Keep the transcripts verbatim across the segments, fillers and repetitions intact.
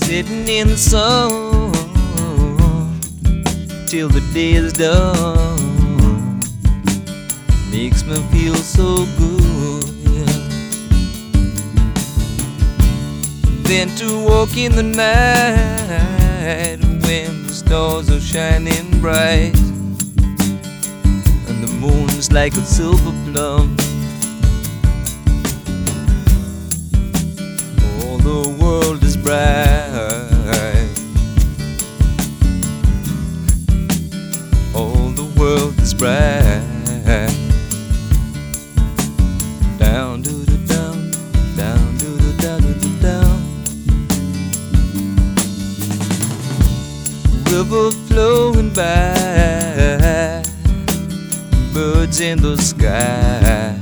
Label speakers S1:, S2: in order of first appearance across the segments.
S1: sitting in the sun till the day is done. Makes me feel so good, yeah. Then to walk in the night when the stars are shining bright and the moon's like a silver plum. All the world is bright. All the world is bright. Down to the down, down to the down to the down. River flowing by, birds in the sky,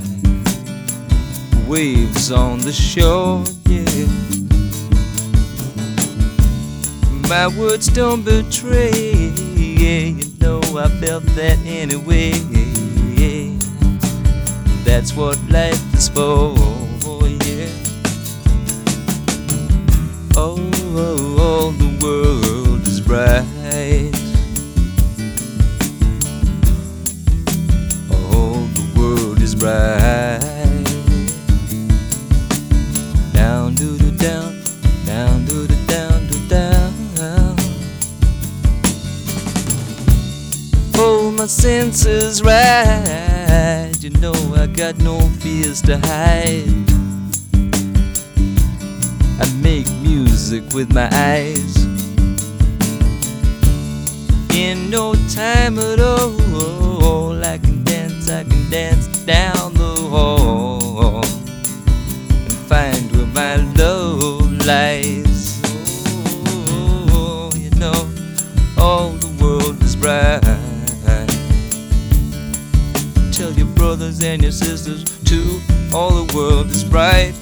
S1: waves on the shore, yeah. My words don't betray, yeah. You know I felt that anyway. That's what life is for, yeah. Oh, oh, oh, the world is bright. Oh, the world is bright. Down to the down, down to the down to down. Hold my senses right. You know I got no fears to hide. I make music with my eyes. In no time at all, I can dance, I can dance down the hall and find where my love lies. Oh, you know, all the world is bright. Tell your brothers and your sisters too, all the world is bright.